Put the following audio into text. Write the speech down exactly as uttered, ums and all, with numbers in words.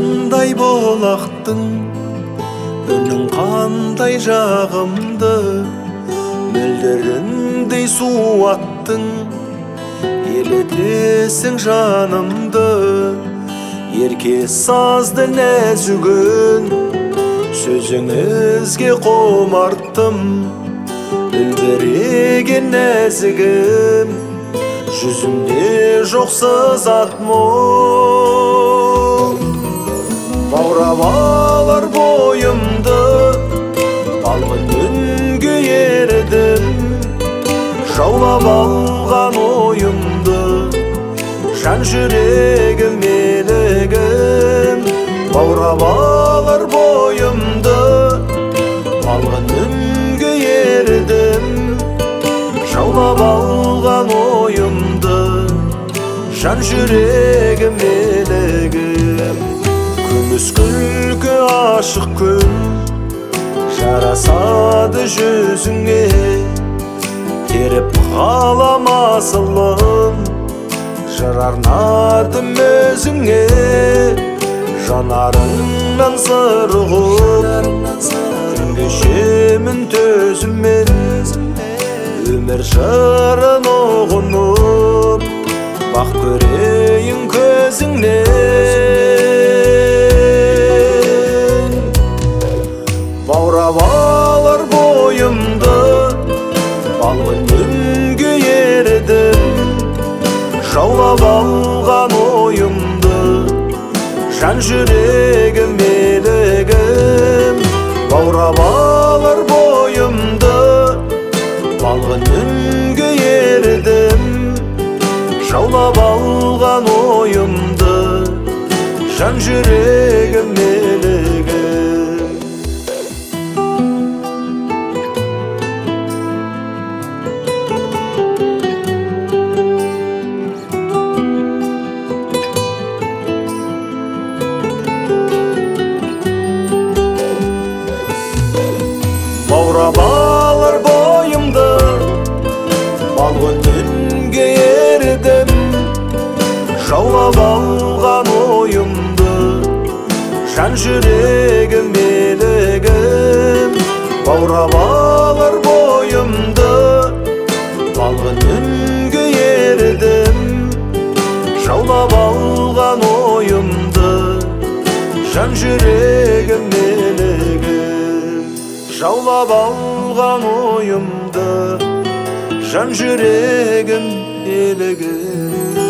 қандай болақтың, үнің қандай жағымды, мөлдіріндей суаттың, елетесің жанымды. Ерке сазды нәзігін, сөзіңізге қомарттым. Үлбіреген нәзігім, жүзімде жоқ сызат мұң. Баурап алар бойымды, балғын үнге ерідім. Жаулап алған ойымды, жан жүрегім елігім. Баурап алар бойымды, балғын үнге ерідім. Жаулап алған ойымды, жан жүрегім елігім. Күміс күлкі ашық күн жарасады жүзіңе, теріп қалам асылым, жыр арнадым өзіңе. Жанарыңнан сыр ұғып, күн кешемін төзіммен, өмір жырын ұғынып, бақ көрейін көзіңнен. Баурап алар бойымды, балғын үнге ерідім. Жаулап алған ойымды, жан жүрегім елігім. Баурап алар бойымды, балғын үнге ерідім. Жаулап алған ойымды, жан жүрегім елігім. Баурап алар бойымды, балғын үнге ерідім. Жаулап алған ойымды, жан жүрегім елігім. Баурап алар бойымды, балғын үнге ерідім. Жаулап алған ойымды, жан жүрегім елігім. Жаулап алған ойымды, жан жүрегім елігім.